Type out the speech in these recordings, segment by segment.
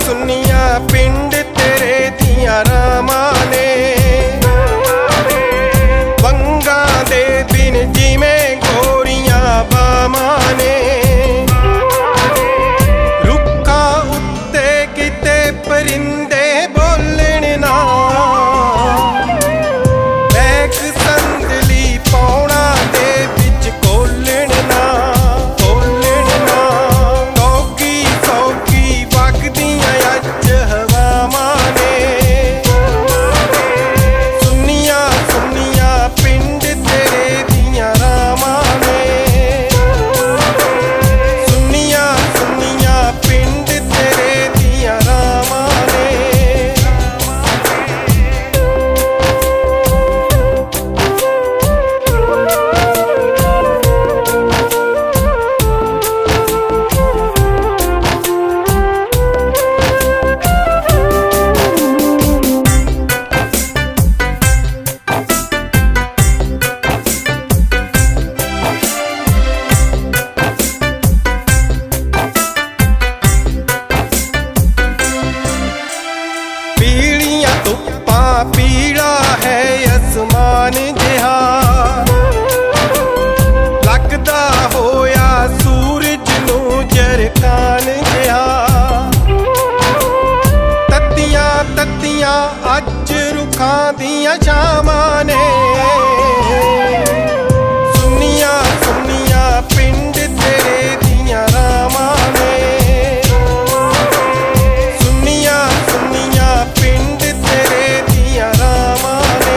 सुनिया पिंड तेरे दियां रामां ने वंगा दे दिन जिवें गोरियां बामां ने रुखा उत्ते किते परिंदे बोलण ना बैक संदली पौना दे विच कोलण ना गौगी सौगी वगदियां अज हवावां ने सुनिया सुनिया पिंड तेरे दियां रामां ने सुनिया सुनिया पिंड तेरे दियां रामां ने पीलियां धुप्पां पीला है आसमान जिहा लगदा होया सूरज नूं जरकान जिहा तत्तियां तत्तियां अज रुखां दियां छावां ने सुनिया सुनिया पिंड तेरे दियां रामां ने सुनिया सुनिया पिंड तेरे दियां रामां ने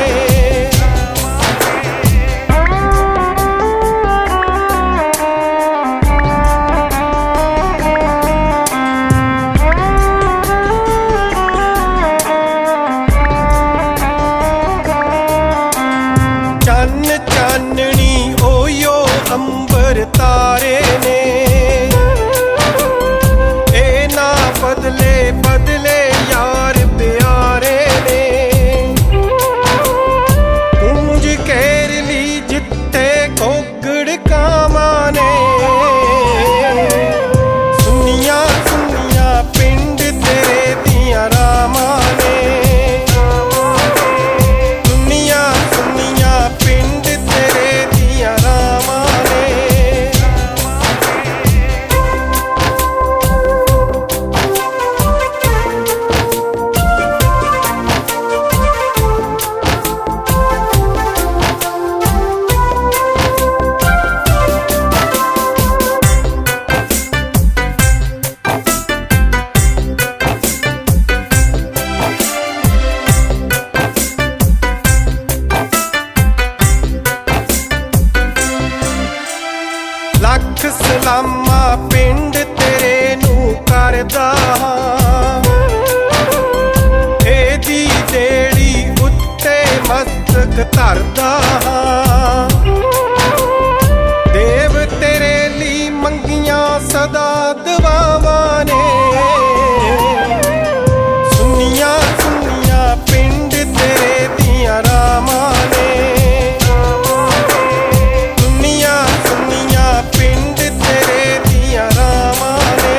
चन्न चाननी ओयो अंबर तारे ने ए ना बदले बदले यार प्यारे ने गूंज केरली जिथे कोकड़ कामां ने सुनिया सुनिया पिंड तेरे दियां रामां ने सुनिया सुनिया पिंड तेरे दियां रामां ने लख सलामा पिंड तेरे नूं करदा एदी देड़ी उत्ते मस्तक धरदा देव तेरे ली मंगियां सदा दुआवां ने सुनिया सुनिया पिंड तेरे दियां रामां ने सुनिया सुनिया पिंड तेरे दियां रामां ने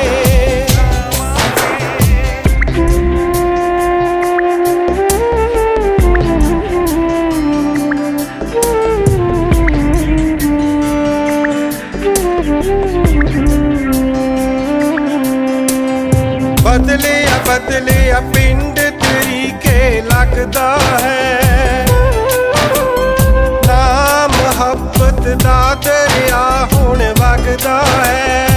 बदले पिंड तरीके लगदा है ना मुहब्बत दा दरिया हुण वगदा है।